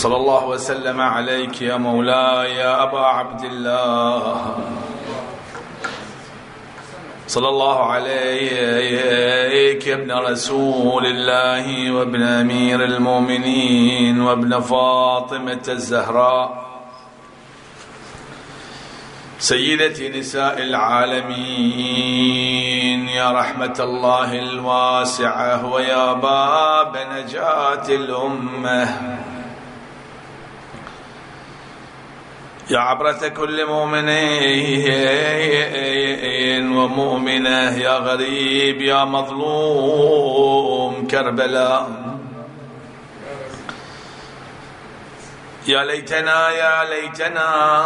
صلى الله وسلم عليك يا مولاي يا أبا عبد الله، صلى الله عليك يا ابن رسول الله وابن أمير المؤمنين وابن فاطمة الزهراء سيدة نساء العالمين، يا رحمة الله الواسعة ويا باب نجاة الأمة، يا عبرة كل مؤمن ومؤمنة، يا غريب يا مظلوم كربلاء، يا ليتنا يا ليتنا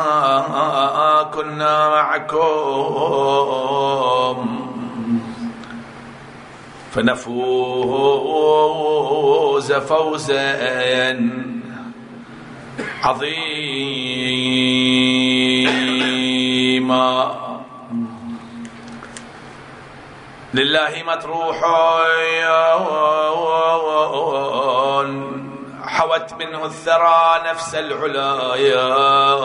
كنا معكم فنفوز فوزا عظيما. لله مطروح حوت منه الثرى نفس العلايا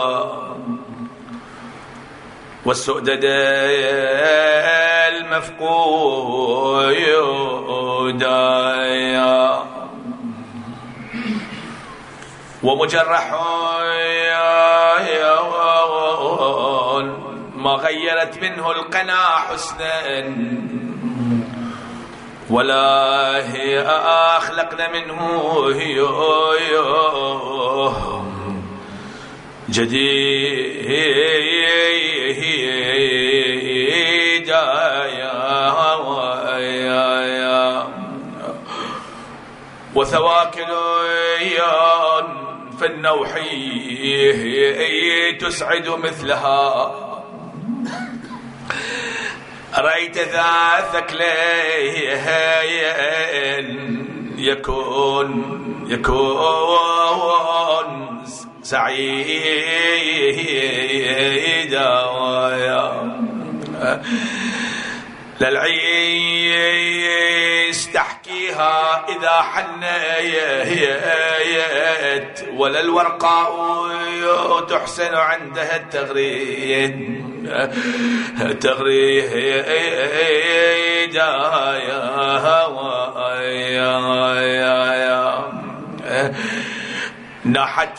والسؤدد المفقودا ومجرح ما غيرت منه القنا حسنا ولا هي أخلقنا منه جديدا وثواكل في النوح تسعد مثلها، رأيت ذا ثكلين يكون سعيدا للعيس تحكيها إذا حنيت ولا الورقاء تحسن عندها التغريد نحت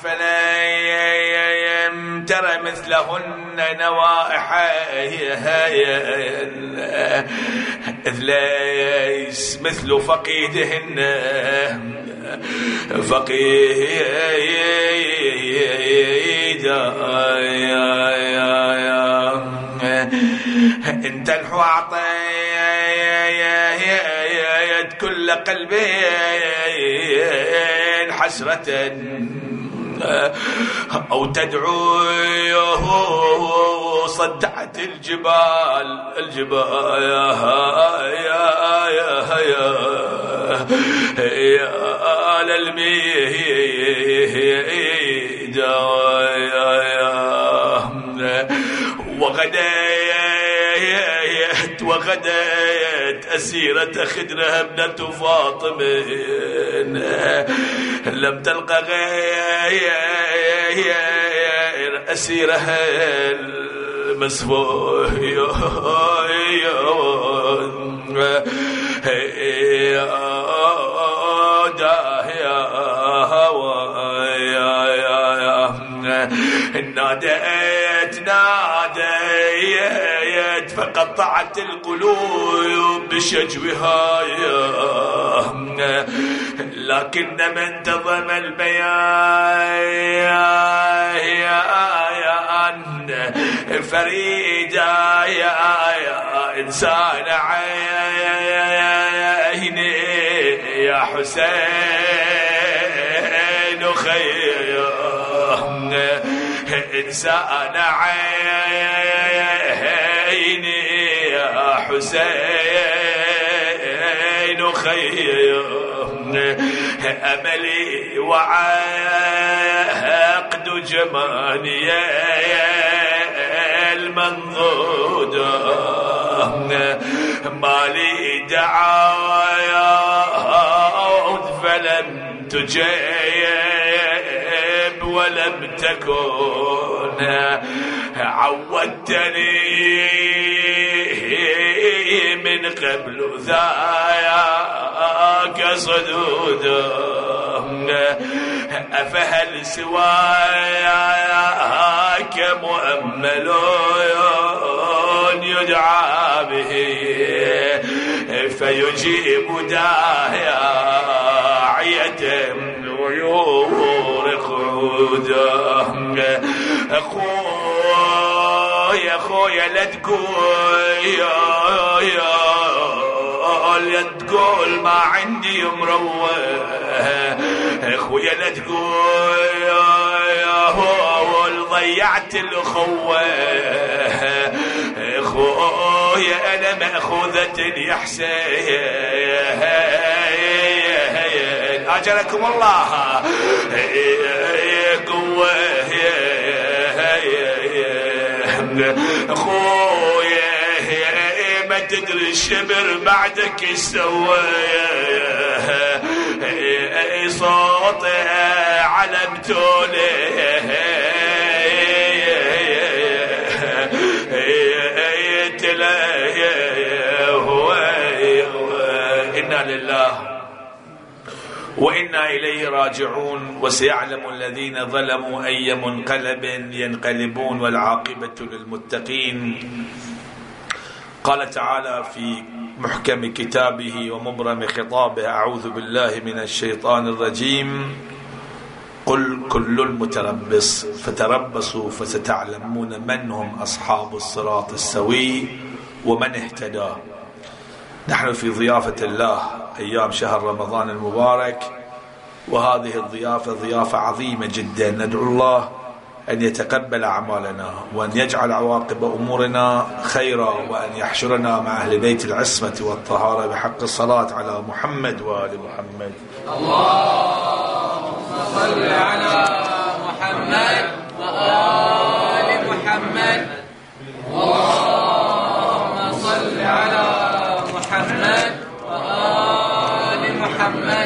فليم ترى مثلهن نوائح إذ ليس مثل فقيدهن إن تنحو أعطيت كل قلبين حسرة أو تدعوه صدعت الجبال يا للميد وغديت أسيرة خدرها ابنة فاطمة لم تلقى غير أسيرها المسفوح ناديت فقطعت القلوب بشجوها لكن من انتظم البيان فريدا يا إنسان عيني يا حسين خير إنسان عيني يا حسين خير أملي وعقد جماني المنضودة مالي دعايا فلم تجيب ولم تكن عودتني من قبل ذاك صدود أفهل سواك مؤمل يدعى به فيجيب داعية ويورق عوده أخويا لا تقول ما عندي مروه أخويا لا تقول ضيعت الأخوة أخويا أنا مأخوذة يا حسين أجركم الله قوة أخويا ما تدري الشبر بعدك يسوى صوت علمتولي إنا لله وإنا إليه راجعون وسيعلم الذين ظلموا أي منقلب ينقلبون والعاقبة للمتقين. قال تعالى في محكم كتابه ومبرم خطابه: أعوذ بالله من الشيطان الرجيم. قل كل متربص فتربصوا فستعلمون من هم أصحاب الصراط السوي ومن اهتدى. نحن في ضيافة الله أيام شهر رمضان المبارك، وهذه الضيافة ضيافة عظيمة جدا. ندعو الله أن يتقبل أعمالنا وأن يجعل عواقب أمورنا خيرا وأن يحشرنا مع أهل بيت العصمة والطهارة بحق الصلاة على محمد وآل محمد. اللهم صل على محمد وآل محمد. اللهم صل على محمد وآل محمد.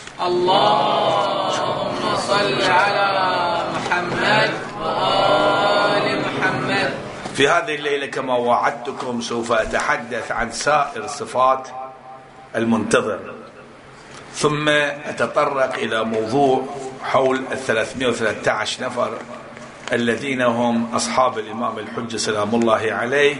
اللهم صل على محمد وآل محمد. في هذه الليلة كما وعدتكم سوف أتحدث عن سائر صفات المنتظر، ثم أتطرق إلى موضوع حول 313 نفر الذين هم أصحاب الإمام الحجة سلام الله عليه،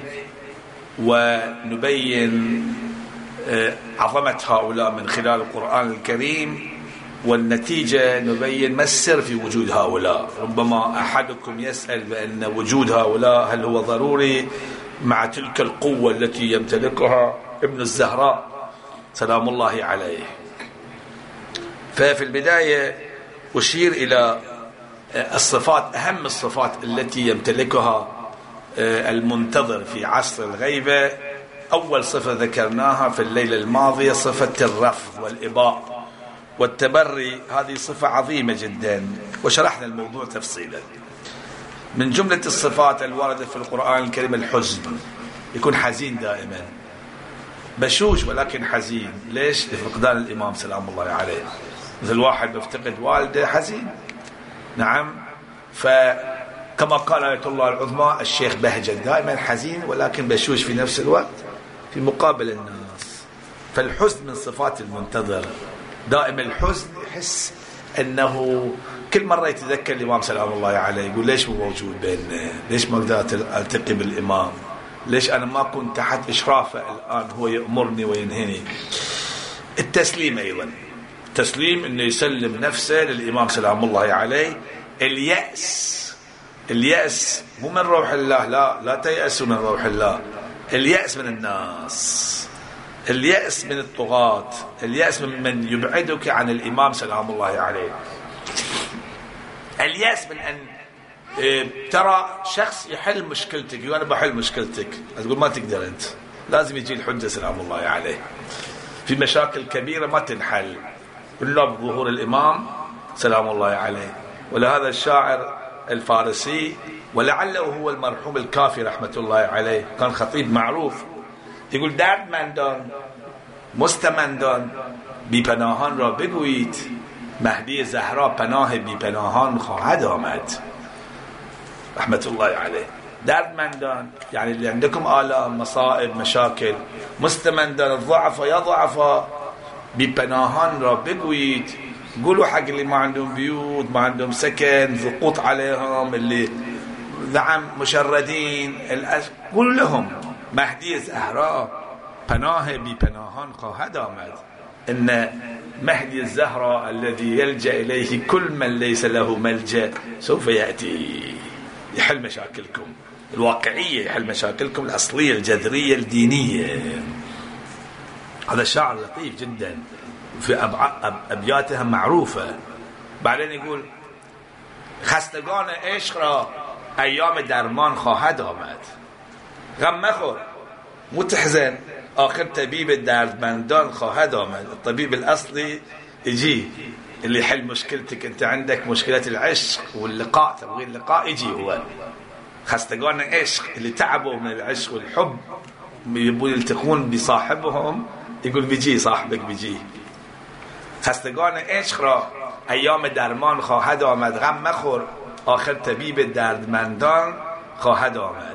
ونبين عظمة هؤلاء من خلال القرآن الكريم، والنتيجة نبين ما السر في وجود هؤلاء. ربما أحدكم يسأل بأن وجود هؤلاء هل هو ضروري مع تلك القوة التي يمتلكها ابن الزهراء سلام الله عليه. ففي البداية أشير إلى الصفات، أهم الصفات التي يمتلكها المنتظر في عصر الغيبة. أول صفة ذكرناها في الليلة الماضية صفة الرفض والإباء والتبري، هذه صفة عظيمة جدا وشرحنا الموضوع تفصيلا. من جملة الصفات الواردة في القرآن الكريم الحزن، يكون حزين دائما، بشوش ولكن حزين. ليش؟ لفقدان الإمام سلام الله عليه. مثل واحد بيفتقد والده حزين. نعم. فكما قال آية الله العظمى الشيخ بهجت دائما حزين ولكن بشوش في نفس الوقت في مقابل الناس. فالحزن من صفات المنتظر، دائما الحزن يحس أنه كل مرة يتذكر الإمام سلام الله عليه، يقول ليش مو موجود بيننا، ليش ما قدرت ألتقي بالإمام، ليش أنا ما كنت تحت إشرافه الآن هو يأمرني وينهني. التسليم أيضا، تسليم أنه يسلم نفسه للإمام سلام الله عليه. اليأس مو من روح الله، لا تيأسوا من روح الله. اليأس من الناس، اليأس من الطغاة، اليأس من يبعدك عن الإمام سلام الله عليه. اليأس من أن ترى شخص يحل مشكلتك، وأنا بحل مشكلتك، تقول ما تقدر أنت، لازم يجي الحجة سلام الله عليه. في مشاكل كبيرة ما تنحل إلا بظهور الإمام سلام الله عليه. ولهذا الشاعر الفارسي ولعله هو المرحوم الكافي رحمة الله عليه، كان خطيب معروف، يقول دردمندان مستمندان بی پناهان را بگویید مهدی زهرا پناه بی پناهان خواهد آمد رحمت الله علیه. دردمندان یعنی اللي عندكم آلام مصائب مشاكل مستمندان الضعفاء يا ضعفاء بی پناهان را بگویید. قولوا حق اللي ما عندهم بيوت ما عندهم سكن ضغوط عليهم اللي نعم مشردين قولوا لهم مهدی زهرا پناه بی پناهان خواهد آمد. ان مهدي الزهراء الذي يلجأ إليه كل من ليس له ملجأ سوف يأتي يحل مشاكلكم الواقعية، يحل مشاكلكم الأصلية الجذرية الدينية. هذا شعر لطيف جدا في أبياتها معروفة. بعدين يقول خستگان عشق را أيام درمان خواهد آمد. غم مخور مو تحزن، آخر طبيب دردمندان خواهد آمد. الطبيب الأصلي يجي اللي يحل مشكلتك. انت عندك مشكلة العشق واللقاء، تبغي اللقاء، يجي هو. خستگان عشق اللي تعبوا من العشق والحب يبون يلتقون بصاحبهم، يقول بيجي صاحبك بيجي. خستگان عشق را ایام درمان خواهد آمد. غم مخور آخر طبیب دردمندان خواهد آمد.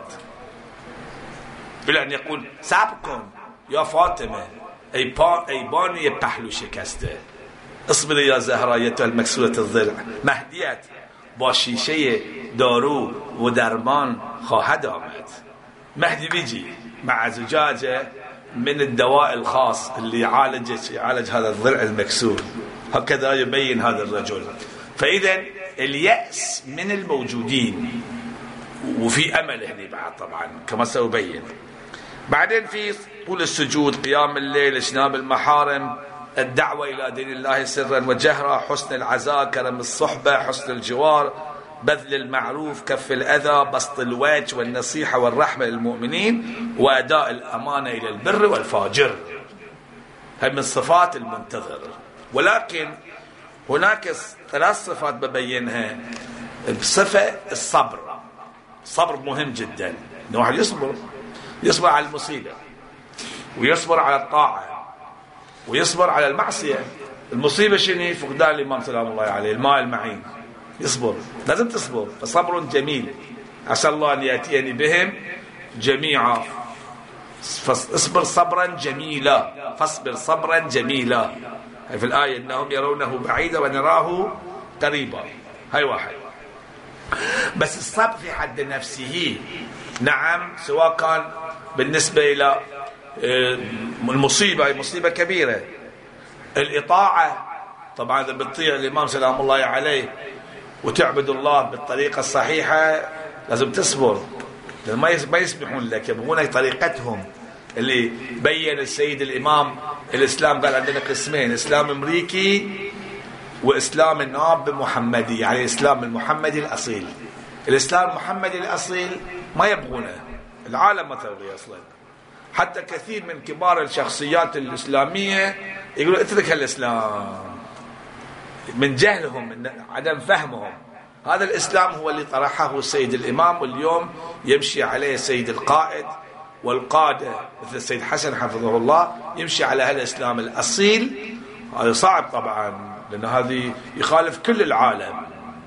بلان يقول صبر کن یا فاطمه ای بانوی پهلو شکسته، اصبر یا زهرایت المکسورة الضلع. مهدیت با شیشه دارو و درمان خواهد آمد. مهدي بيجي مع زجاجة من الدواء الخاص اللي يعالج هذا الضلع المكسور. هكذا يبين هذا الرجل. فإذا اليأس من الموجودين وفي أمل هنا بعد طبعا كما سأبين. بعدين في طول السجود، قيام الليل، اجتناب المحارم، الدعوة إلى دين الله سرا وجهرا، حسن العزاء، كرم الصحبة، حسن الجوار، بذل المعروف، كف الأذى، بسط الوجه والنصيحة والرحمة للمؤمنين، وأداء الأمانة إلى البر والفاجر. هذه من صفات المنتظر. ولكن هناك 3 صفات ببينها. بصفة الصبر. الصبر مهم جدا. الواحد يصبر على المصيبة، ويصبر على الطاعة، ويصبر على المعصية. المصيبة شنو؟ فقدان الإمام سلام الله عليه، الماء المعين. يصبر، لازم تصبر. فصبر جميل، عسى الله أن يأتيني بهم جميعا. فاصبر صبرا جميلا، فاصبر صبرا جميلا. في الآية إنهم يرونه بعيدا ونراه قريبا. هاي واحد. بس الصبر في حد نفسه نعم، سواء كان بالنسبة إلى المصيبة، مصيبة كبيرة. الإطاعة طبعا إذا بتطيع الإمام سلام الله عليه وتعبد الله بالطريقة الصحيحة لازم تصبر. ما يسمحون لك، يبغونك طريقتهم اللي بين السيد الإمام. الإسلام قال عندنا قسمين: إسلام أمريكي وإسلام الناب محمدي، يعني إسلام المحمدي الأصيل. الإسلام المحمدي الأصيل ما يبغونه، العالم ما تبغي أصلا. حتى كثير من كبار الشخصيات الإسلامية يقولوا اترك الإسلام من جهلهم، من عدم فهمهم. هذا الإسلام هو اللي طرحه السيد الإمام، واليوم يمشي عليه السيد القائد والقادة مثل السيد حسن حفظه الله، يمشي على هالإسلام الأصيل. هذا صعب طبعا، لأن هذه يخالف كل العالم،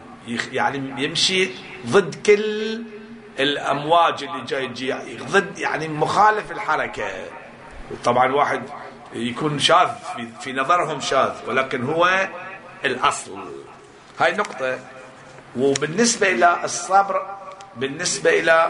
يعني يمشي ضد كل الأمواج اللي جاي تجي، ضد يعني مخالف الحركة. طبعا واحد يكون شاذ في نظرهم شاذ، ولكن هو الأصل. هاي نقطة. وبالنسبة إلى الصبر، بالنسبة إلى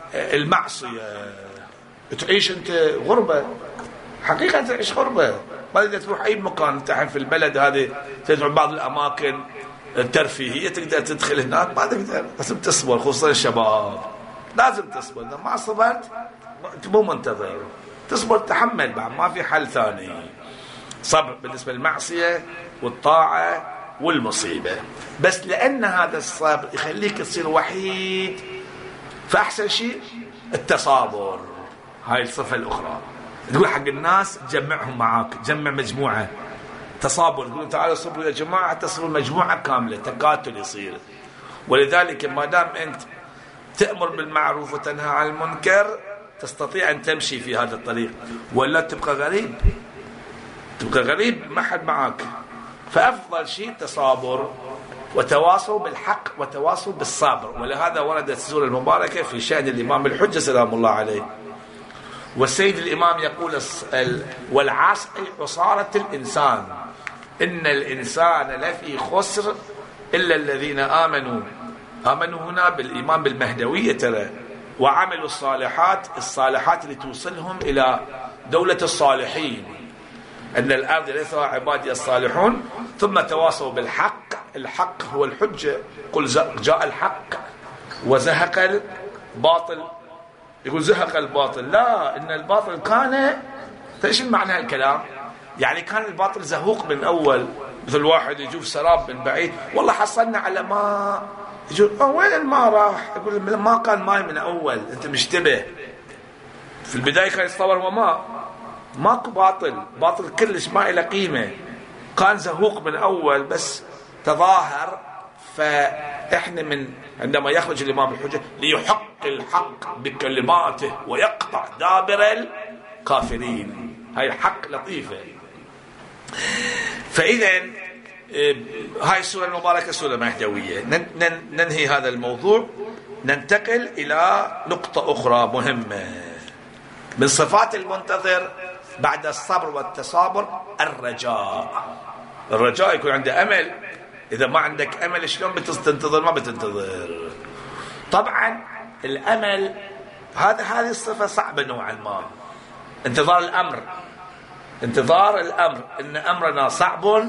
المعصية، تعيش أنت غربة، حقيقة تعيش غربة. ما تقدر تروح أي مكان. أنت في البلد هذه تدعو بعض الأماكن الترفيهية تقدر تدخل هناك، ما تقدر. لازم تصبر، خصوصا الشباب لازم تصبر. إذا ما صبرت أنت مو منتظر، تصبر، تحمل بعد، ما في حل ثاني. صبر بالنسبة للمعصية والطاعة والمصيبة. بس لأن هذا الصبر يخليك تصير وحيد، فأحسن شيء التصابر. هاي الصفة الأخرى. تقول حق الناس جمعهم معاك، جمع مجموعة. تصابر، تقول تعالوا صبروا يا جماعة، تصبروا مجموعة كاملة، تكاتل يصير. ولذلك ما دام أنت تأمر بالمعروف وتنهى عن المنكر تستطيع أن تمشي في هذا الطريق. ولا تبقى غريب، تبقى غريب، ما حد معاك. فأفضل شيء التصابر وتواصوا بالحق وتواصوا بالصبر. ولهذا وردت السورة المباركة في شأن الإمام الحجة سلام الله عليه. والسيد الإمام يقول والعصر عصارة الإنسان، إن الإنسان لفي خسر إلا الذين آمنوا هنا بالإيمان بالمهدوية ترى، وعملوا الصالحات اللي توصلهم إلى دولة الصالحين، أن الأرض يرثها عبادي الصالحون، ثم تواصوا بالحق. الحق هو الحجة. قل جاء الحق وزهق الباطل. يقول زهق الباطل، لا، إن الباطل كان، ايش معنى الكلام؟ يعني كان الباطل زهوق من أول، مثل واحد يشوف سراب من بعيد، والله حصلنا على ماء، يقول وين الماء راح؟ يقول ما كان ماء من أول، أنت مشتبه. في البداية كان يتصور ماكو باطل كلش ما له قيمة، كان زهوق من أول بس تظاهر. فإحنا عندما يخرج الإمام الحجة ليحق الحق بكلماته ويقطع دابر الكافرين، هاي حق لطيفة. فإذا هاي السورة المباركة سورة مهدوية. ننهي هذا الموضوع، ننتقل إلى نقطة أخرى مهمة من صفات المنتظر بعد الصبر والتصابر: الرجاء يكون عنده أمل. إذا ما عندك أمل شلون بتنتظر؟ ما بتنتظر. طبعا الأمل هذه الصفة صعبة نوعا ما. انتظار الأمر إن أمرنا صعب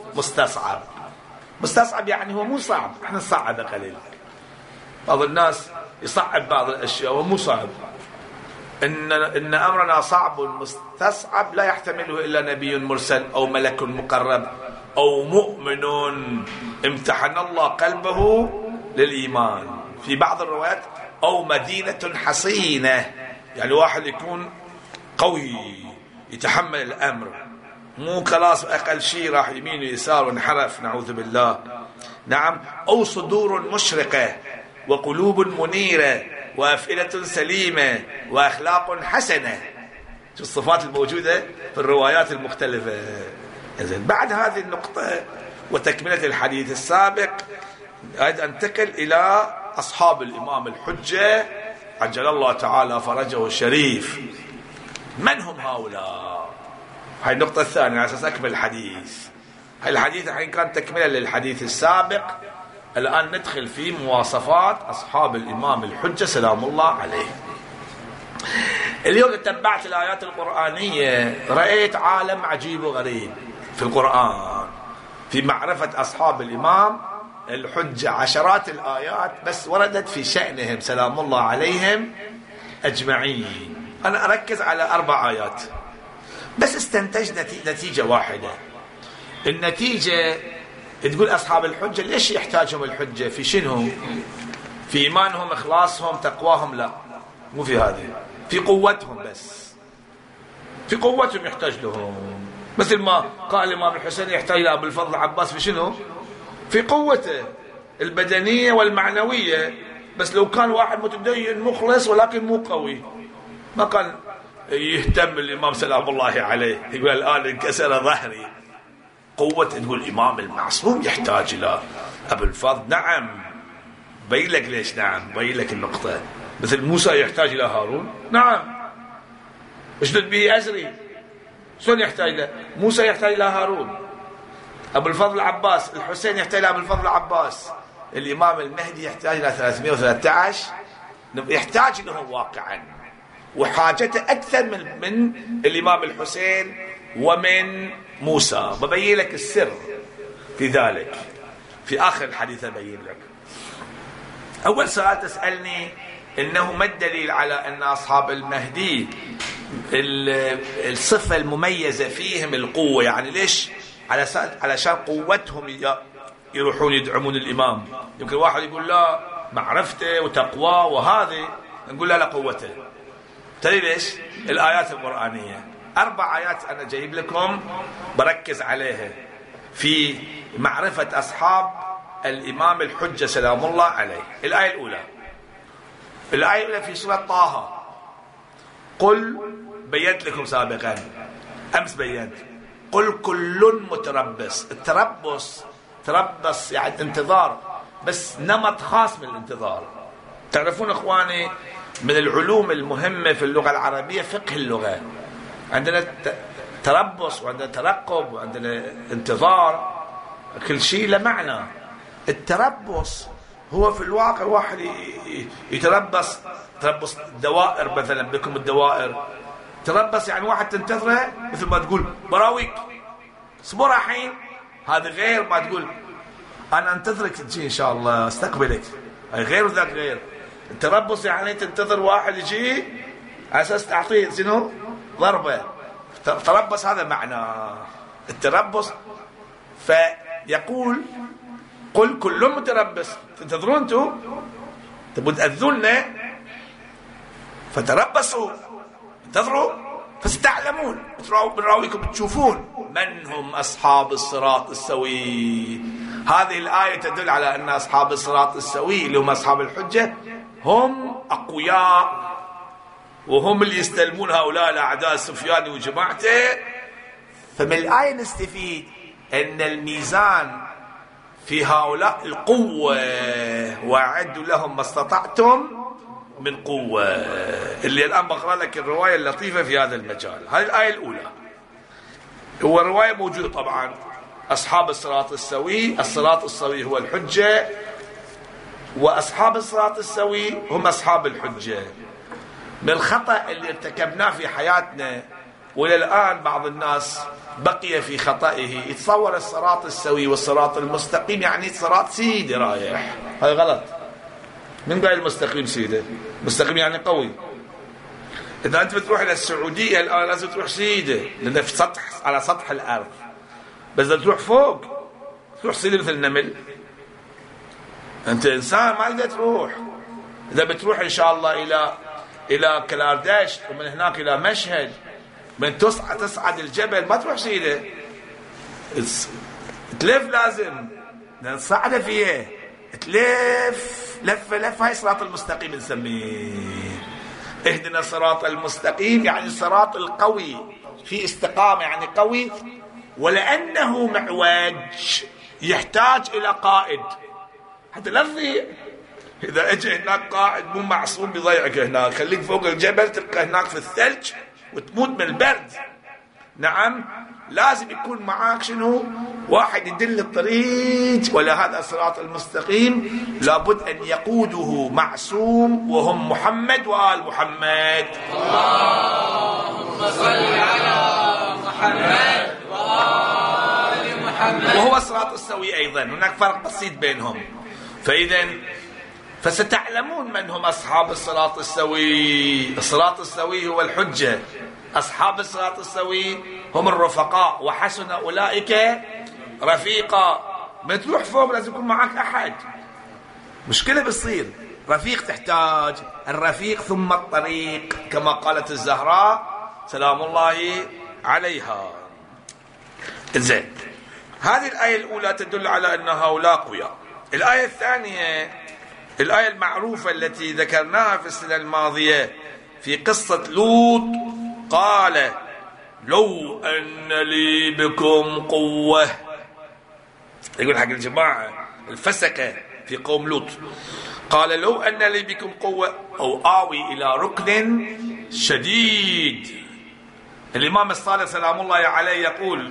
مستصعب يعني هو مو صعب، احنا نصعب قليل. بعض الناس يصعب بعض الأشياء ومو صعب. إن أمرنا صعب مستصعب لا يحتمله إلا نبي مرسل أو ملك مقرب أو مؤمن امتحن الله قلبه للإيمان. في بعض الروايات أو مدينة حصينة، يعني واحد يكون قوي يتحمل الأمر، مو خلاص أقل شيء راح يمين ويسار وانحرف نعوذ بالله. نعم. أو صدور مشرقة وقلوب منيرة وأفئدة سليمة وأخلاق حسنة. شو الصفات الموجودة في الروايات المختلفة. بعد هذه النقطة وتكملة الحديث السابق أريد أن أنتقل إلى أصحاب الإمام الحجة عجل الله تعالى فرجه الشريف. من هم هؤلاء؟ هاي النقطة الثانية على أساس أكمل الحديث. هاي الحديث الحين كان تكملة للحديث السابق. الآن ندخل في مواصفات أصحاب الإمام الحجة سلام الله عليه. اليوم تتبعت الآيات القرآنية رأيت عالم عجيب وغريب في القرآن في معرفة أصحاب الإمام الحجة. عشرات الآيات بس وردت في شأنهم سلام الله عليهم أجمعين. أنا أركز على 4 آيات بس استنتج نتيجة واحدة. النتيجة تقول أصحاب الحجة ليش يحتاجهم الحجة؟ في شنو؟ في إيمانهم، إخلاصهم، تقواهم؟ لا، مو في هذه. في قوتهم، بس في قوتهم يحتاج لهم. مثل ما قال الإمام الحسين يحتاج إلى أبو الفضل العباس في شنو؟ في قوته البدنية والمعنوية. بس لو كان واحد متدين مخلص ولكن مو قوي ما كان يهتم الإمام سلام الله عليه. يقول الآن انكسر ظهري. قوة تقول الإمام المعصوم يحتاج إلى أبو الفضل. نعم، بين لك ليش. نعم، بين لك النقطة. مثل موسى يحتاج إلى هارون. نعم، اشدد به أزري. شلون يحتاج إلى موسى؟ يحتاج إلى هارون. أبو الفضل العباس، الحسين يحتاج إلى أبو الفضل العباس. الإمام المهدي يحتاج إلى 313. يحتاج له واقعا، وحاجته أكثر من الإمام الحسين ومن موسى. ببين لك السر في ذلك في آخر الحديث. أبين لك. أول سؤال تسألني إنه ما الدليل على أن أصحاب المهدي الصفة المميزة فيهم القوة؟ يعني ليش؟ علشان قوتهم يروحون يدعمون الإمام. يمكن واحد يقول لا معرفته وتقواه وهذه، نقول لا قوته. تدري ليش؟ الآيات القرآنية 4 آيات أنا جايب لكم بركز عليها في معرفة أصحاب الإمام الحجة سلام الله عليه. الآية الأولى في سورة طه. قل بينت لكم سابقا، أمس بينت. قل كل متربص. التربص تربص يعني انتظار، بس نمط خاص من الانتظار. تعرفون اخواني من العلوم المهمة في اللغة العربية فقه اللغة. عندنا تربص وعندنا ترقب وعندنا انتظار، كل شيء له معنى. التربص هو في الواقع واحد يتربص، تربص دوائر مثلا، بكم الدوائر تربص يعني واحد تنتظره، مثل ما تقول براويك اصبر الحين، هذا غير ما تقول انا انتظرك تجي ان شاء الله استقبلك، هاي غير وذاك غير. التربص يعني تنتظر واحد يجي على اساس تعطيه شنو ضربه، تربص هذا معنى التربص. فيقول قل كل متربص، تنتظرون انتم تبون تأذونا، فتربصوا انتظروا فستعلمون، بنراويكم تشوفون من هم أصحاب الصراط السوي. هذه الآية تدل على أن أصحاب الصراط السوي اللي هم أصحاب الحجة هم أقوياء، وهم اللي يستلمون هؤلاء الأعداء السفياني وجماعته. فمن الآية نستفيد أن الميزان في هؤلاء القوة، وأعدوا لهم ما استطعتم من قوة، اللي الآن بقرأ لك الرواية اللطيفة في هذا المجال. هذه الآية الأولى، هو الرواية موجودة طبعا، أصحاب الصراط السوي، الصراط السوي هو الحجة، وأصحاب الصراط السوي هم أصحاب الحجة. من الخطأ اللي ارتكبناه في حياتنا وإلى الآن بعض الناس بقي في خطئه، يتصور الصراط السوي والصراط المستقيم يعني صراط سيدي رايح، هذا غلط. من قال المستقيم سيدي؟ مستقيم يعني قوي. إذا أنت بتروح إلى السعودية الآن لازم تروح سيدي، لأنه في سطح على سطح الأرض، بس إذا تروح فوق تروح سيدي مثل النمل. أنت إنسان ما تقدر تروح. إذا بتروح إن شاء الله إلى كلارداش ومن هناك إلى مشهد، من تصعد الجبل ما تروح سيدة، تلف، لازم نصعد فيه، تلف لفة. هاي صراط المستقيم نسميه. اهدنا الصراط المستقيم يعني الصراط القوي، في استقامة يعني قوي، ولأنه معوج يحتاج إلى قائد حتى لا تضيع. إذا اجى هناك قائد مو معصوم بيضيعك هناك، خليك فوق الجبل تبقى هناك في الثلج وتموت من البرد. نعم، لازم يكون معاك شنو؟ واحد يدل الطريق، ولا هذا الصراط المستقيم لابد أن يقوده معصوم، وهم محمد وآل محمد. اللهم صل على محمد وآل محمد. وهو الصراط السوي أيضا، هناك فرق بسيط بينهم. فستعلمون من هم أصحاب الصراط السوي. الصراط السوي هو الحجة، أصحاب الصراط السوي هم الرفقاء، وحسن أولئك رفيقا. ما تروح فوق لازم يكون معك أحد، مشكلة بتصير. رفيق تحتاج الرفيق ثم الطريق، كما قالت الزهراء سلام الله عليها. زين، هذه الآية الأولى تدل على أن هؤلاء أقوياء. الآية الثانية الآية المعروفة التي ذكرناها في السنة الماضية في قصة لوط، قال لو أن لي بكم قوة. يقول حق الجماعة الفسقة في قوم لوط، قال لو أن لي بكم قوة أو آوي إلى ركن شديد. الإمام الصالح سلام الله عليه يقول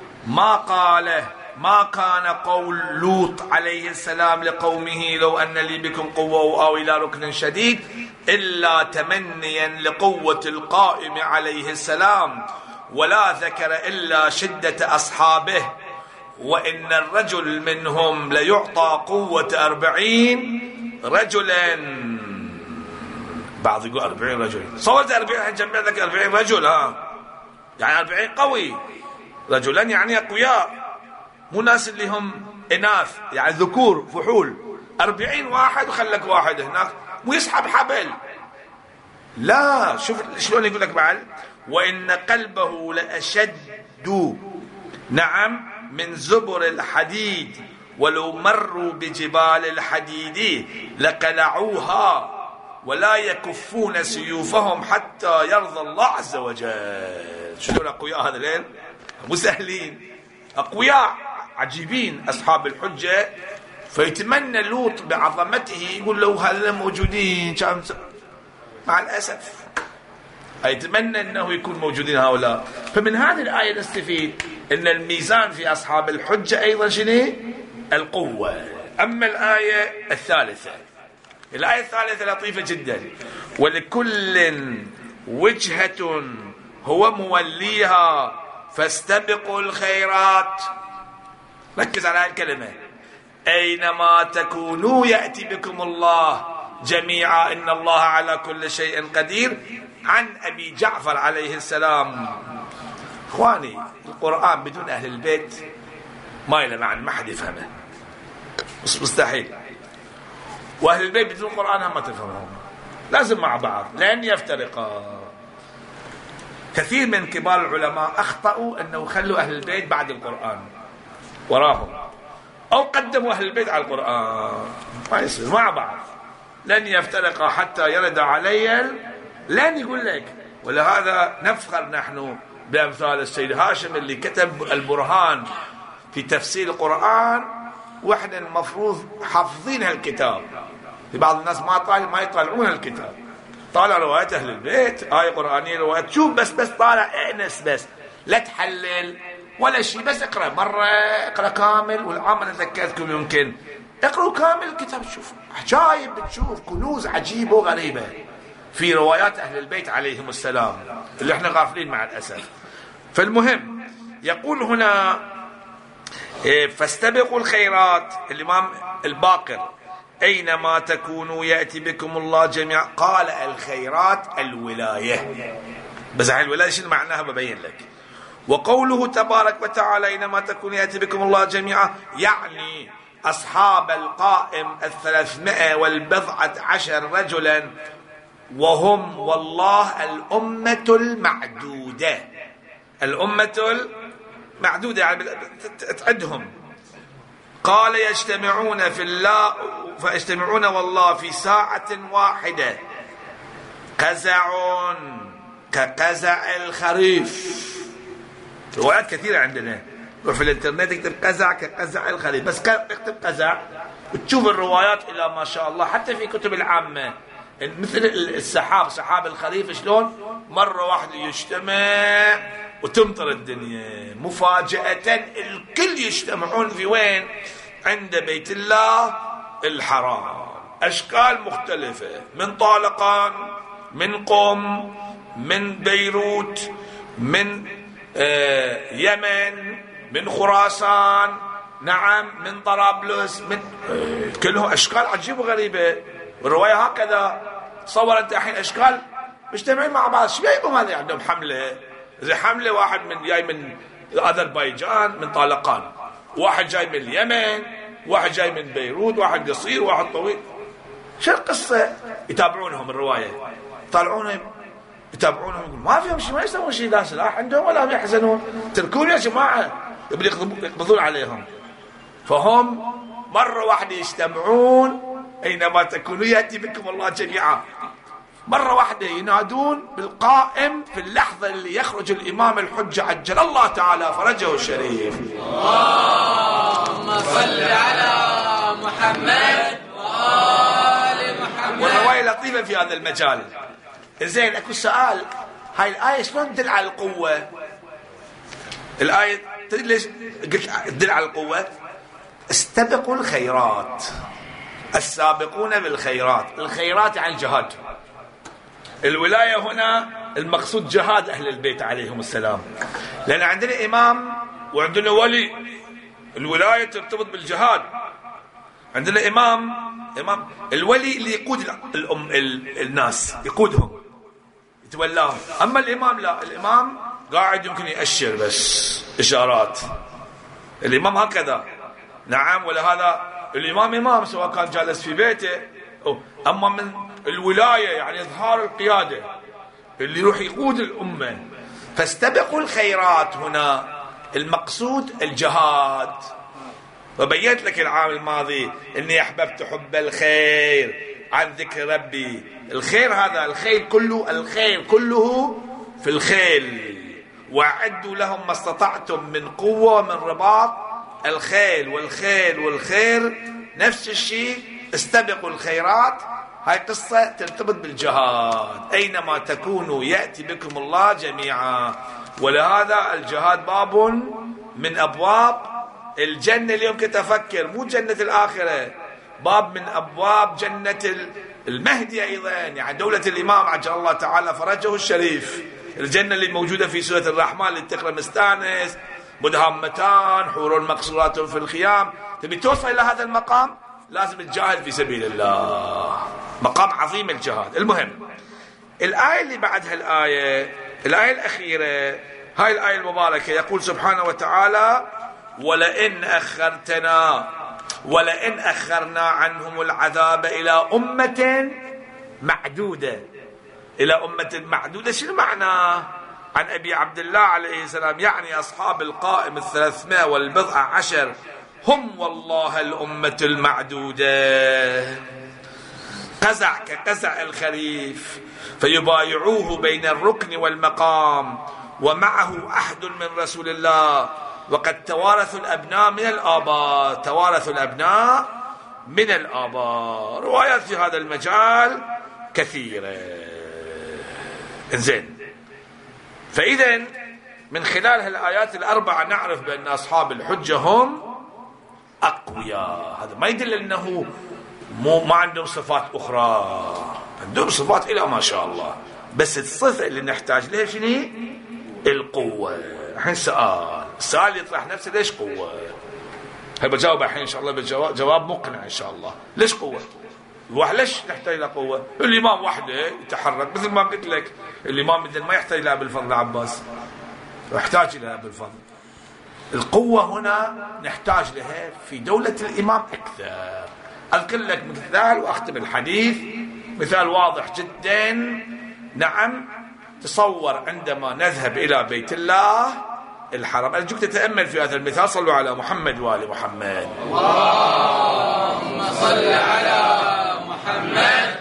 ما كان قول لوط عليه السلام لقومه لو أن لي بكم قوة أو إلى ركن شديد إلا تمنيا لقوة القائم عليه السلام، ولا ذكر إلا شدة أصحابه، وإن الرجل منهم ليعطى قوة 40 رجلا. بعض يقول 40 رجل، صورت 40 جمع لك 40 رجل، يعني 40 قوي، رجلا يعني أقوياء، مو ناس اللي هم إناث يعني ذكور فحول. 40 واحد وخلك واحد هناك مو يسحب حبل، لا. شوف شلون يقول لك بعد، وإن قلبه لأشد نعم من زبر الحديد، ولو مروا بجبال الحديد لقلعوها، ولا يكفون سيوفهم حتى يرضى الله عز وجل. شنو الأقوياء هذا لين؟ مو سهلين، أقوياء عجيبين أصحاب الحجة. فيتمنى لوط بعظمته يقول له هذا موجودين، مع الأسف يتمنى أنه يكون موجودين هؤلاء. فمن هذه الآية نستفيد أن الميزان في أصحاب الحجة أيضا شنو؟ القوة. أما الآية الثالثة، الآية الثالثة لطيفة جدا: ولكل وجهة هو موليها فاستبقوا الخيرات. ركز على هذه الكلمة: أينما تكونوا يأتي بكم الله جميعا إن الله على كل شيء قدير. عن أبي جعفر عليه السلام. إخواني، القرآن بدون أهل البيت ما له معنى، ما حد يفهمه، مستحيل. وأهل البيت بدون القرآن هم ما تفهمهم، لازم مع بعض لأن يفترقا. كثير من كبار العلماء أخطأوا أنه خلوا أهل البيت بعد القرآن وراهم، أو قدموا أهل البيت على القرآن. ما يصير مع بعض، لن يفترقا حتى يرد علي لن يقول لك. ولهذا نفخر نحن بأمثال السيد هاشم اللي كتب البرهان في تفسير القرآن، واحنا المفروض حافظين هالكتاب. في بعض الناس ما يطالعون هالكتاب، طالع روايات أهل البيت، آية قرآنية، روايات، شوف بس طالع انس، بس لا تحلل ولا شيء، بس اقرأ مرة، اقرأ كامل. والعام أنا ذكرتكم يمكن اقرأوا كامل الكتاب، تشوف عجائب، بتشوف كنوز عجيبة وغريبة في روايات أهل البيت عليهم السلام اللي احنا غافلين مع الأسف. فالمهم يقول هنا فاستبقوا الخيرات. الإمام الباقر: أينما تكونوا يأتي بكم الله جميعا. قال الخيرات الولاية، بس هاي الولاية شنو معناها ببين لك. وقوله تبارك وتعالى: أينما تكونوا يأتي بكم الله جميعا، يعني أصحاب القائم 310 رجلا، وهم والله الأمة المعدودة. الأمة المعدودة يعني تعدهم. قال يجتمعون في الله، فيجتمعون والله في ساعة واحدة قزع كقزع الخريف. روايات كثيرة عندنا، روح في الانترنت اكتب قزع كقزع الخريف، بس اكتب قزع وتشوف الروايات إلى ما شاء الله. حتى في كتب العامة مثل السحاب، سحاب الخريف، شلون مرة واحدة يجتمع وتمطر الدنيا مفاجأة. الكل يجتمعون في وين؟ عند بيت الله الحرام، أشكال مختلفة، من طالقان، من قم، من بيروت، من يمن، من خراسان، نعم، من طرابلس، من كلهم أشكال عجيبة وغريبة. والرواية هكذا. تصور أنت الحين أشكال مجتمعين مع بعض، شو جايبهم هذه؟ عندهم حملة، زي حملة واحد جاي من أذربيجان من طالقان، واحد جاي من اليمن، واحد جاي من بيروت، واحد قصير، واحد طويل. شو القصة؟ يتابعونهم الرواية، يطالعونهم، يتابعونهم، يقول ما فيهم شيء، ما يسوون شيء، لا سلاح عندهم ولا هم يحزنون، تركون يا جماعة، يقبضون عليهم. فهم مرة واحدة يجتمعون. أينما تكونوا يأتي بكم الله جميعا. مرة واحدة ينادون بالقائم في اللحظة اللي يخرج الإمام الحجة عجل الله تعالى فرجه الشريف: اللهم صل على محمد وآل محمد. والرواية لطيفة في هذا المجال. زين، اكو سؤال: هاي الآية شلون تدل على القوة؟ الآية ليش قلت تدل على القوة؟ استبقوا الخيرات، السابقون بالخيرات. الخيرات يعني الجهاد. الولاية هنا المقصود جهاد أهل البيت عليهم السلام، لأن عندنا إمام وعندنا ولي. الولاية ترتبط بالجهاد. عندنا إمام الولي اللي يقود الناس، يقودهم، يتولاهم. أما الإمام لا، الإمام قاعد يمكن يأشر بس إشارات. الإمام هكذا، نعم. ولهذا الإمام إمام سواء كان جالس في بيته. أما من الولاية يعني إظهار القيادة، اللي يروح يقود الأمة. فاستبقوا الخيرات هنا المقصود الجهاد. وبينت لك العام الماضي إني أحببت حب الخير عن ذكر ربي. الخير هذا، الخير كله في الخيل، وأعدوا لهم ما استطعتم من قوة من رباط الخيل والخير نفس الشيء، استبقوا الخيرات. هاي قصة ترتبط بالجهاد، أينما تكونوا يأتي بكم الله جميعا. ولهذا الجهاد باب من أبواب الجنة. اليوم كنت أفكر مو جنة الآخرة، باب من أبواب جنة المهدي أيضا، يعني دولة الإمام عجل الله تعالى فرجه الشريف. الجنة اللي موجودة في سورة الرحمن اللي تقرأ مستانس، مدهامتان، حور مقصورات في الخيام. تبي توصل إلى هذا المقام لازم تجاهد في سبيل الله، مقام عظيم الجهاد. المهم الآية اللي بعدها الآية الأخيرة، هاي الآية المباركة، يقول سبحانه وتعالى: ولئن أخرنا عنهم العذاب إلى أمة معدودة. إلى أمة معدودة شنو معناه؟ عن أبي عبد الله عليه السلام يعني أصحاب القائم 310 هم والله الأمة المعدودة، قزع كقزع الخريف، فيبايعوه بين الركن والمقام، ومعه عهد من رسول الله، وقد توارثوا الأبناء من الآباء. روايات في هذا المجال كثيرة. انزين، فإذا من خلال هالآيات الأربعة نعرف بأن أصحاب الحجة هم أقوياء. هذا ما يدل أنه ما عندهم صفات أخرى، عندهم صفات إلى ما شاء الله، بس الصفة اللي نحتاج لها شنو؟ القوة. الحين السؤال يطرح نفسه: ليش قوة؟ هاي بجاوب الحين إن شاء الله بجواب مقنع إن شاء الله. ليش قوة؟ ليش نحتاج إلى قوة؟ الإمام وحده يتحرك، مثل ما قلت لك الإمام مثل ما يحتاج إلى أبي الفضل عباس، يحتاج إلى أبي الفضل. القوة هنا نحتاج لها في دولة الإمام أكثر. أذكر لك مثال وأختم الحديث، مثال واضح جدا. نعم، تصور عندما نذهب إلى بيت الله الحرام، أرجوك تتأمل في هذا المثال. صلوا على محمد وآل محمد. اللهم صل على محمد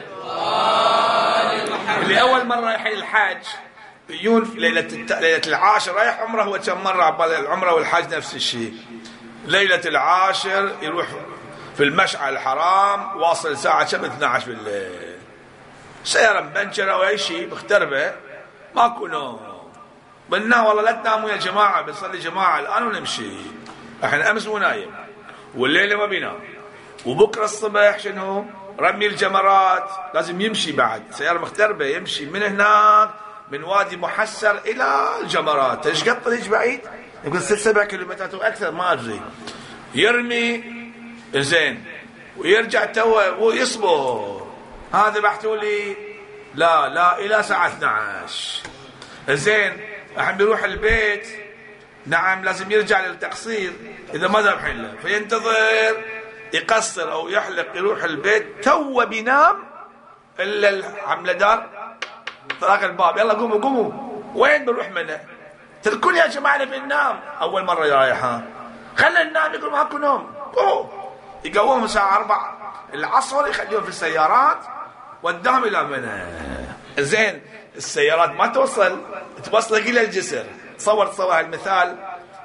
وآل محمد. اللي أول مرة يحيي الحاج يجون ليلة العاشر، رايح عمره هو كم مرة عبال العمرة والحاج نفس الشيء. ليلة العاشر يروح في المشعر الحرام، واصل الساعة 12 بالليل، سيارة مبنشرة أو أي شيء مختربة، ماكو نوم. قلنا والله لا تناموا يا جماعة، بنصلي جماعة الآن ونمشي. احنا أمس مو نايم، والليلة ما بينام، وبكرة الصبح شنو؟ رمي الجمرات، لازم يمشي بعد، سيارة مختربة يمشي من هناك من وادي محسر إلى الجمرات. ايش قد طريق بعيد؟ يمكن 6-7 كيلومترات وأكثر، ما أدري. يرمي زين ويرجع ويصبر. هذا بحثوا لي لا إلى ساعة 12. زين الحين بيروح البيت، نعم لازم يرجع للتقصير إذا ما ذبح له، فينتظر يقصر أو يحلق، يروح البيت تو بينام إلا الحملة دار طلاق الباب، يلا قوموا. وين بنروح منه؟ تركون يا جماعة نبي ننام. أول مرة رايحة خلنا ننام، يقول ماكو نوم. يقومهم الساعة 4 العصر، يخليهم في السيارات وداهم إلى منى. زين السيارات ما توصل إلى الجسر. تصور المثال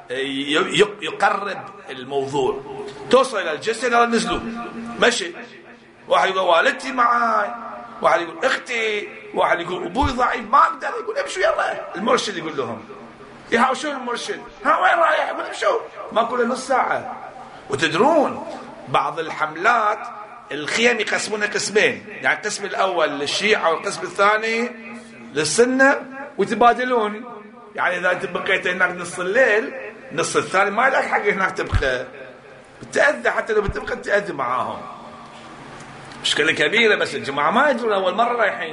يقرب الموضوع. توصل إلى الجسر، يلا نزلوا مشي. واحد يقول والدتي معاي، واحد يقول اختي، واحد يقول ابوي ضعيف ما اقدر، يقول امشوا يلا. المرشد يقول لهم يهاوشون المرشد، وين رايح؟ يقول امشوا، ما كل نص ساعه. وتدرون بعض الحملات الخيم يقسمونها قسمين، يعني القسم الاول للشيعة والقسم الثاني للسنة، ويتبادلون. يعني اذا انت بقيت هناك نص الليل، نص الثاني ما لك حق هناك تبقى، بتأذى. حتى لو بتبقى تأذى معاهم، مشكلة كبيرة. بس الجماعة ما يدرون، أول مرة رايحين.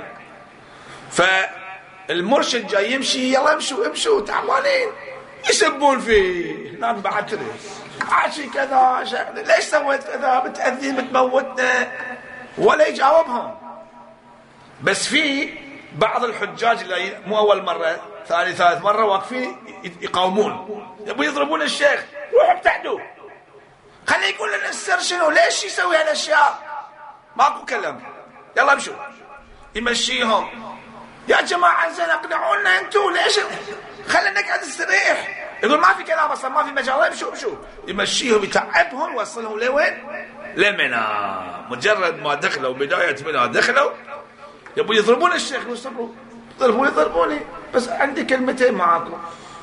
فالمرشد جاي يمشي، يلا امشوا تعبانين، يسبون فيه. هناك بعد كذا عاشي كذا، ليش سويت كذا؟ بتأذي بتموتنا، ولا يجاوبهم. بس في بعض الحجاج اللي مو أول مرة، ثالث مرة واقفين يقاومون، يبوا يضربون الشيخ. روحوا ابتعدوا، خليه يقول لنا السر شنو، ليش يسوي هالأشياء؟ ماكو كلام، يلا امشوا. يمشيهم. يا جماعة زين اقنعونا انتوا، ليش خلينا نقعد نستريح. يقول ما في كلام اصلا، ما في مجال، يمشوا يمشيهم يتعبهم يوصلهم لوين؟ لمنى. مجرد ما دخلوا بداية منى دخلوا يبوا يضربون الشيخ، يضربوني بس عندي كلمتين معاكم.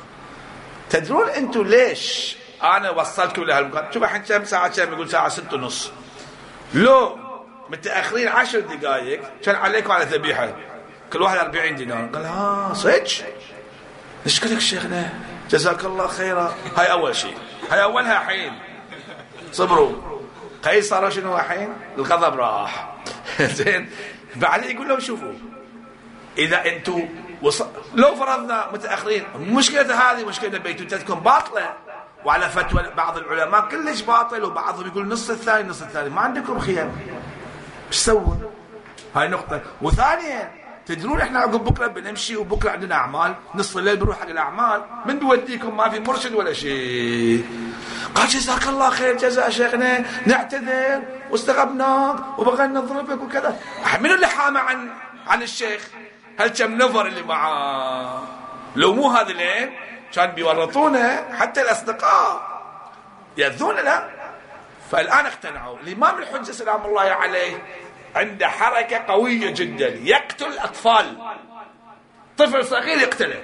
تدرون انتم ليش انا وصلتكم لهالمكان؟ شوف الحين كم ساعة؟ كم يقول ساعة 6:30. لو متأخرين 10 دقائق كان عليكم على ذبيحة كل واحد 40 دينار. قال صدق؟ نشكرك شيخنا جزاك الله خيرا. هاي اول شيء، هاي اولها. حين صبروا قيصر شنو حين؟ الغضب راح. زين بعدين يقول لهم شوفوا اذا انتم لو فرضنا متاخرين، مشكلة هذه مشكلة بيتوتتكم باطله، وعلى فتوى بعض العلماء كلش باطل، وبعضهم يقول نص الثاني ما عندكم خيام، ايش تسوون؟ هاي نقطة. وثانيا تدرون احنا عقب بكره بنمشي وبكره عندنا اعمال، نص الليل بنروح حق الاعمال، من بوديكم؟ ما في مرشد ولا شيء. قال جزاك الله خير جزاء شيخنا، نعتذر واستغبناك وبغينا نضربك وكذا. منو اللي حامى عن الشيخ؟ هل كم نفر اللي معاه؟ لو مو هذين كان بيورطونه، حتى الاصدقاء يأذون له. فالان اقتنعوا. الامام الحجة سلام الله عليه عنده حركة قوية جدا، يقتل أطفال، طفل صغير يقتله.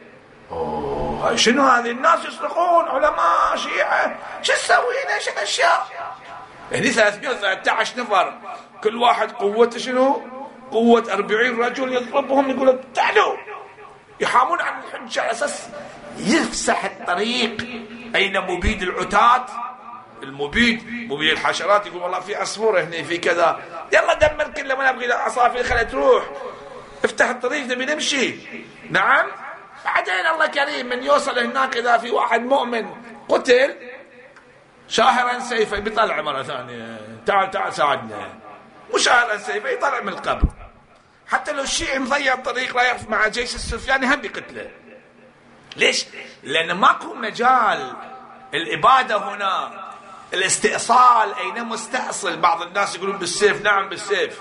هاي شنو هذه؟ الناس يصرخون علماء شيعة، شو تسوين؟ ايش الاشياء؟ هني 313 نفر، كل واحد قوته شنو؟ قوة 40 رجل، يضربهم يقول تعالوا، يحامون عن الحجة على اساس يفسح الطريق. اين مبيد العتاة؟ مبيد الحشرات يقول والله في عصفورة هنا، في كذا، يلا دمر كله، ما نبغي عصافير، خلها تروح، افتح الطريق نبي نمشي. نعم. بعدين الله كريم من يوصل هناك اذا في واحد مؤمن قتل شاهرا سيفه بيطلع مرة ثانية، تعال ساعدنا، مو شاهرا سيفه يطلع من القبر. حتى لو الشيعي مضيع الطريق رايح مع جيش السفياني هم بيقتله. ليش؟ لأن ماكو مجال الإبادة هنا، الاستئصال. أين مستأصل؟ بعض الناس يقولون بالسيف. نعم بالسيف.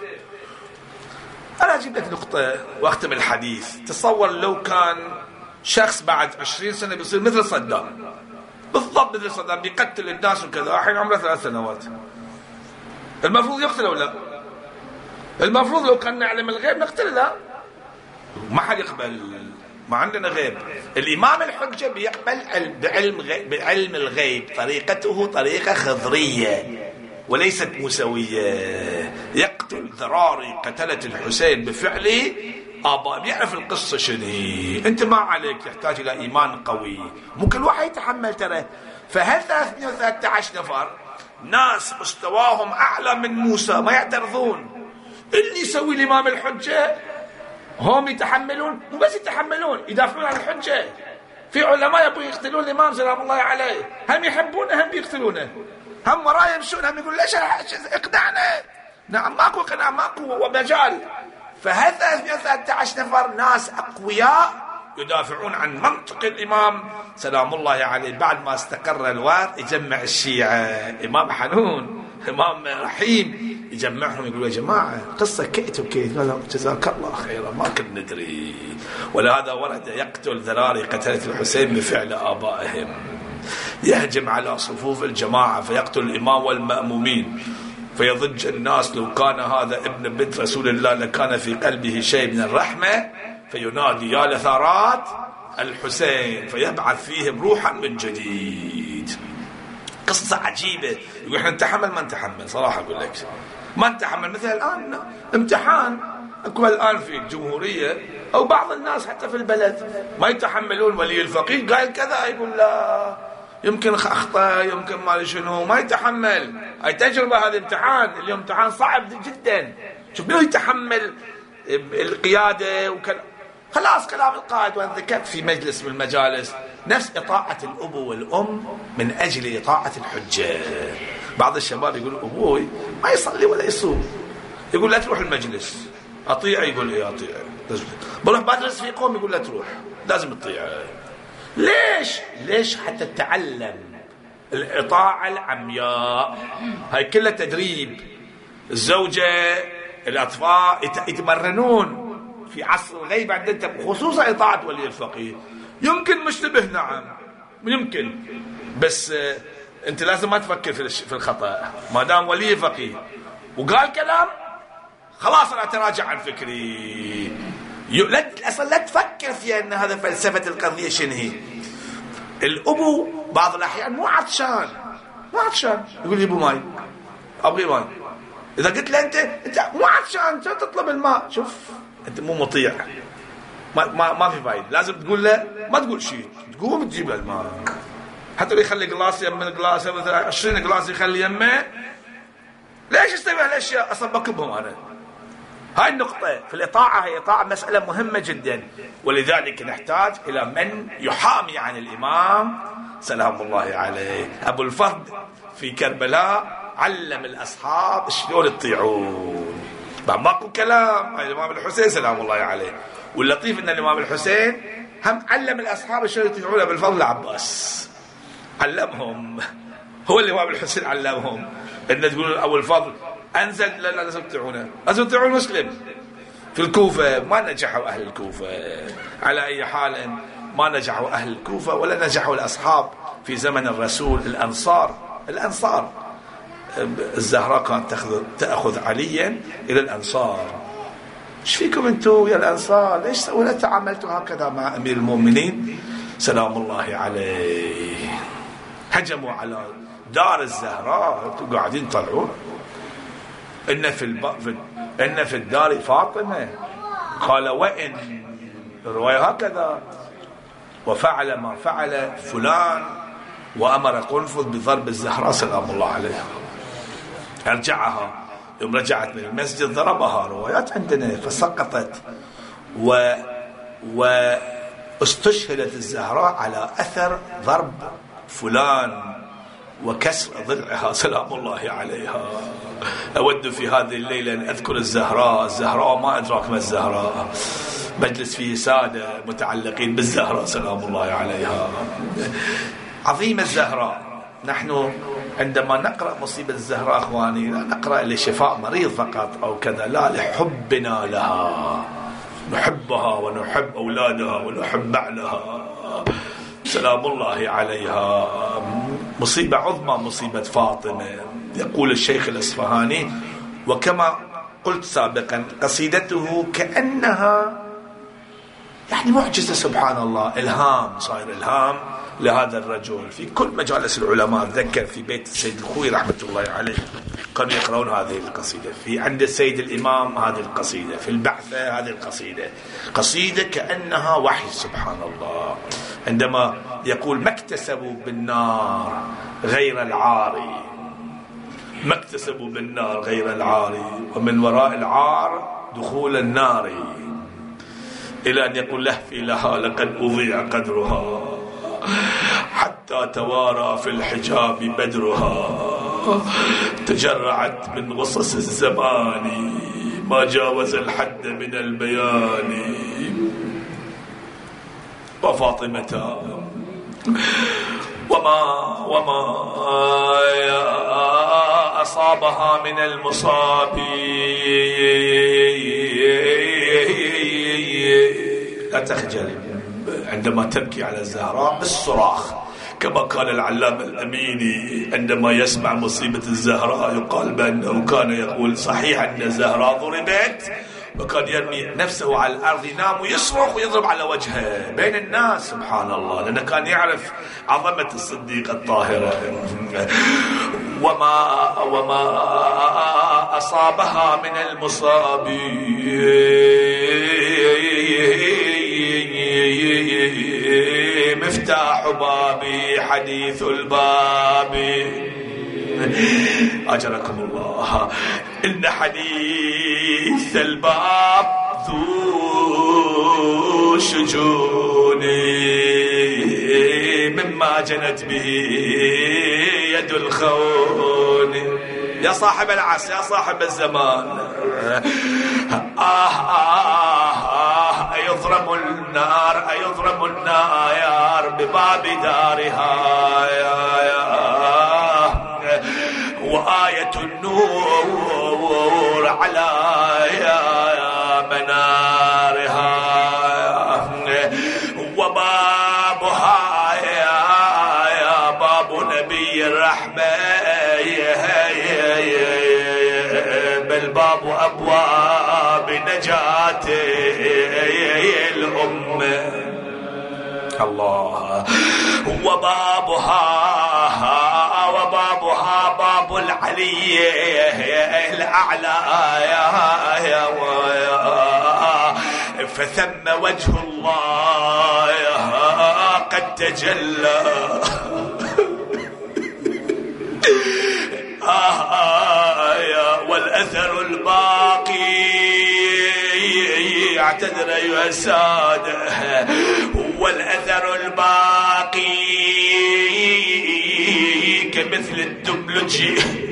أنا أجيب لك نقطة وأختم الحديث. تصور لو كان شخص بعد 20 سنة بيصير مثل صدام، بالضبط مثل صدام، بيقتل الناس وكذا، الحين عمره 3 سنوات، المفروض يقتل أو لا؟ المفروض لو كان نعلم الغيب نقتل. لا، ما حد يقبل، ما عندنا غيب. الإمام الحجة بيقبل بعلم الغيب. طريقته طريقة خضرية وليست موسوية. يقتل ذراري قتلة الحسين بفعله أبا، بيعرف القصة شنو. أنت ما عليك، يحتاج إلى إيمان قوي، مو كل واحد يتحمل ترى. فهل 313 نفر ناس مستواهم أعلى من موسى ما يعترضون؟ اللي يسوي الإمام الحجة هم يتحملون، مو بس يتحملون، يدافعون عن الحجة. في علماء يبغوا يقتلون الإمام سلام الله عليه، هم يحبونه هم بيقتلونه، هم وراه يمشون، هم يقول ليش اقنعنا. نعم ماكو قناع، ماكو مجال. فهذا 13 نفر ناس أقوياء يدافعون عن منطق الإمام سلام الله عليه. بعد ما استقر الوضع يجمع الشيعة، إمام حنون، إمام رحيم، يجمعهم يقول يا جماعة قصة كيت وكيت. قالوا جزاك الله خيرا ما كنا ندري، ولهذا ورد يقتل ذراري قتلة الحسين بفعل آبائهم، يهجم على صفوف الجماعة فيقتل الإمام والمأمومين، فيضج الناس لو كان هذا ابن بنت رسول الله لكان في قلبه شيء من الرحمة، فينادي يا لثارات الحسين، فيبعث فيهم روحا من جديد. قصة عجيبة. يقول احنا نتحمل ما نتحمل، صراحة أقول لك ما نتحمل. مثل الآن امتحان أكو الآن في الجمهورية أو بعض الناس حتى في البلد ما يتحملون. ولي الفقيه قال كذا، يقول لا يمكن أخطأ، يمكن ما شنو، ما يتحمل. هاي تجربة، هذا امتحان. اليوم امتحان صعب جدا. شوف منو يتحمل القيادة خلاص كلام القائد. وأنا ذكرت في مجلس من المجالس نفس إطاعة الأب والأم من أجل إطاعة الحجة. بعض الشباب يقول أبوي ما يصلي ولا يصوم، يقول لا تروح المجلس. أطيع؟ يقول إيه أطيع. بروح بدرس في قوم، يقول لا تروح، لازم تطيع. ليش؟ حتى تتعلم الإطاعة العمياء. هاي كلها تدريب. الزوجة، الأطفال يتمرنون في عصر الغيب عندنا، خصوصا إطاعة ولي الفقيه. يمكن مشتبه، نعم يمكن، بس أنت لازم ما تفكر في الخطأ. ما دام ولي فقيه وقال كلام خلاص أنا أتراجع عن فكري. أصلا لا تفكر في أن هذا فلسفة القضية شنهي. الأبو بعض الأحيان مو عطشان يقول لي أبو ماي، أبغي ماي. إذا قلت له أنت مو عطشان، أنت تطلب الماء، شوف أنت مو مطيع، ما في فايدة. لازم تقول له، ما تقول شيء، تقوم تجيب له الماء. حتى لو يخلي قلاص يم القلاص مثلا 20 قلاص يخلي يمه، ليش يستوي هالاشياء؟ اصلا بكبهم انا. هاي النقطة في الإطاعة هي إطاعة مسألة مهمة جدا، ولذلك نحتاج إلى من يحامي عن الإمام سلام الله عليه. أبو الفضل في كربلاء علم الأصحاب شلون يطيعون. ماكو كلام الإمام الحسين سلام الله عليه. واللطيف أن الإمام الحسين هم علم الأصحاب شلون يطيعون أبو الفضل العباس، علمهم. هو الإمام الحسين علمهم. أن تقولون أبو الفضل أنزل، لا لازم تطيعونه، لازم تطيعون مسلم. في الكوفة ما نجحوا أهل الكوفة، على أي حال ما نجحوا أهل الكوفة ولا نجحوا الأصحاب في زمن الرسول. الأنصار الزهراء كانت تأخذ عليا إلى الأنصار. ايش فيكم انتم يا الأنصار؟ ليش ولا تعاملتوا هكذا مع أمير المؤمنين سلام الله عليه؟ هجموا على دار الزهراء، قاعدين يطلعون إن في الدار فاطمة. قال وإن الرواية هكذا، وفعل ما فعل فلان، وأمر قنفذ بضرب الزهراء سلام الله عليها. أرجعها، يوم رجعت من المسجد ضربها، روايات عندنا، فسقطت واستشهدت الزهراء على أثر ضرب فلان وكسر ضلعها سلام الله عليها. أود في هذه الليلة أن أذكر الزهراء ما أدراك ما الزهراء، مجلس فيه سادة متعلقين بالزهراء سلام الله عليها. عظيمة الزهراء. نحن عندما نقرأ مصيبة الزهراء أخواني لا نقرأ لشفاء مريض فقط أو كذا، لا، لحبنا لها، نحبها ونحب أولادها ونحب بعلها سلام الله عليها. مصيبة عظمى مصيبة فاطمة. يقول الشيخ الأصفهاني، وكما قلت سابقا قصيدته كأنها يعني معجزة سبحان الله، إلهام، صاير إلهام لهذا الرجل. في كل مجالس العلماء، ذكر في بيت السيد الخوي رحمة الله عليه كانوا يقرؤون هذه القصيدة، في عند السيد الإمام هذه القصيدة، في البعثة هذه القصيدة، قصيدة كأنها وحي سبحان الله. عندما يقول ما اكتسبوا بالنار غير العار، ما اكتسبوا بالنار غير العار، ومن وراء العار دخول النار، إلى أن يقول لهفي لها لقد أضيع قدرها حتى توارى في الحجاب بدرها، تجرعت من غصص الزمان ما جاوز الحد من البيان. وفاطمة وما أصابها من المصاب لا تخجل عندما تبكي على الزهراء بالصراخ، كما قال العلامة الأميني عندما يسمع مصيبة الزهراء يقال بأنه كان يقول صحيح أن الزهراء ضربت، وكان يرمي نفسه على الأرض، ينام ويصرخ ويضرب على وجهه بين الناس سبحان الله، لأنه كان يعرف عظمة الصديقة الطاهرة. وما أصابها من المصاب مفتاح بابي حديث الباب. أجركم الله. إن حديث الباب ذو شجون مما جنت به يد الخون. يا صاحب العصر يا صاحب الزمان، أيضرم النار بباب دارها وآية النور على منارها. وما أبواب نجاة الأمة. الله. وبابها باب العلي الأعلى، فثم وجه الله قد تجلى. والأثر الباقي اعتذر يا سادة، والأثر الباقي كمثل الدبلج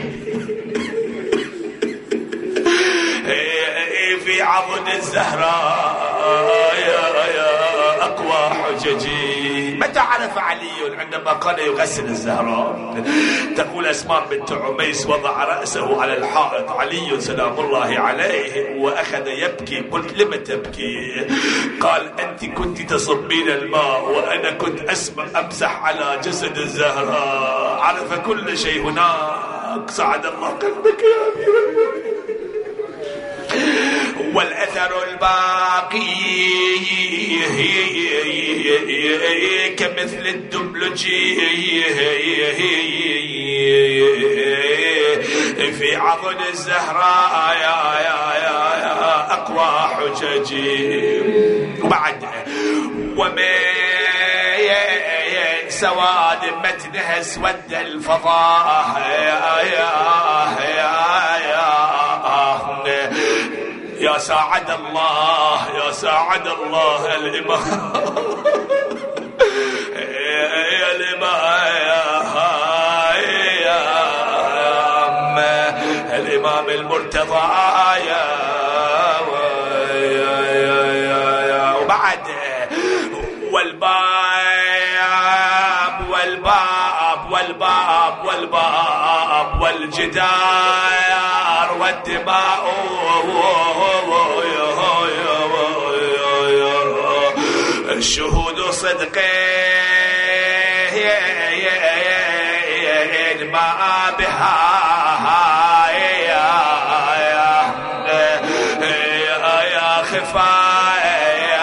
في عضد الزهراء أقوى حججي. متى عرف علي؟ عندما كان يغسل الزهراء. تقول أسماء بنت عميس وضع رأسه على الحائط علي سلام الله عليه وأخذ يبكي. قلت لم تبكي؟ قال أنت كنت تصبين الماء وأنا كنت أمسح على جسد الزهراء. عرف كل شيء هناك. سعد الله قلبك يا أمير المؤمنين. والأثر الباقي كمثل الدبلج في عضد الزهراء يا أقوى حججي. وبعد وما سواد متنها اسود الفضاء يا ساعد الله يا ساعد الله الإمام يا الإمام المرتضى وبعد والباب والجدار والدماء الشهود صدق ما بها يا خفايا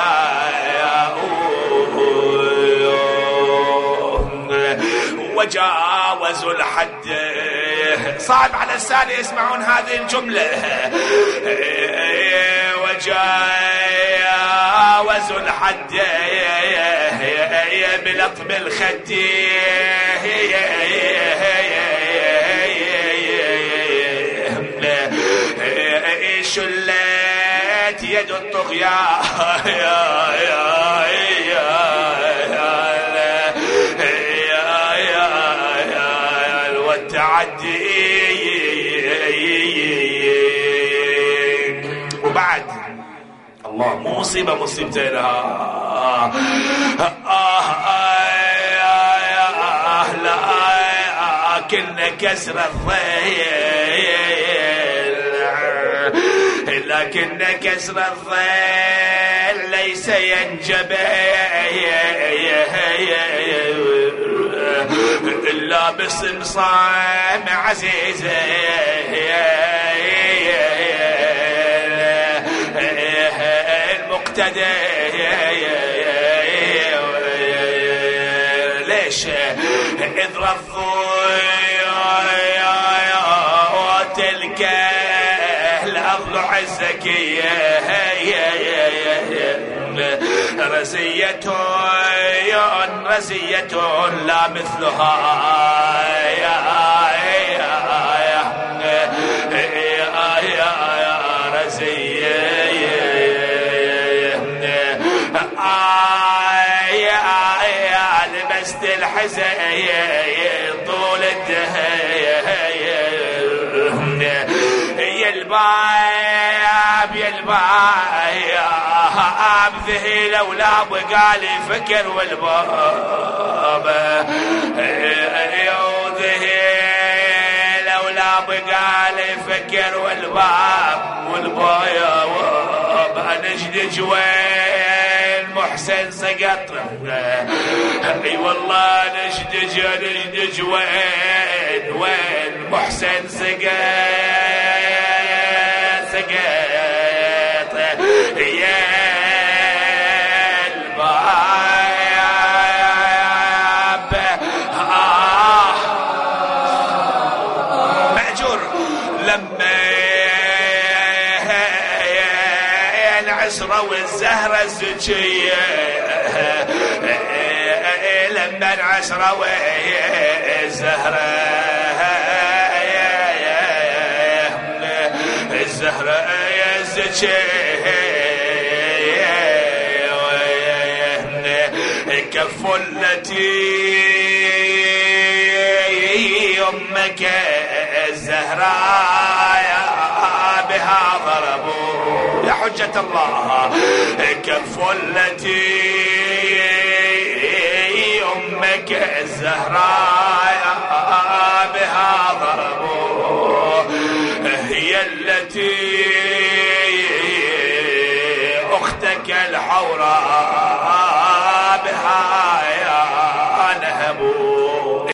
وجاوزوا الحد. صعب على السادة يسمعون هذه الجملة. وجاوزوا الحد بلطم الخد شلت يد الطغيان والتعدي. وبعد الله مصيبة مصيبتها لكن كسر الظل لكن كسر الظل ليس ينجبر إلا بصمصام عزيزة المقتدى. ليش إذ رضوا تلك الأرض عزكية رزية لا مثلها رزية لبست الحزين طول الدهر يا الباب ذهل ولا بقى لي فكر والباب ذهل ولا بقى لي فكر والباب نجدج وين محسن سقط. اي والله نجدج وين محسن سقط مأجور لما العسرة والزهرة الزكية، لما العسرة والزهرة الزهرة الزكية كف التي أمك الزهراء بها ضربوا يا حجة الله، كف التي أمك الزهراء بها ضربوا، هي التي أختك الحوراء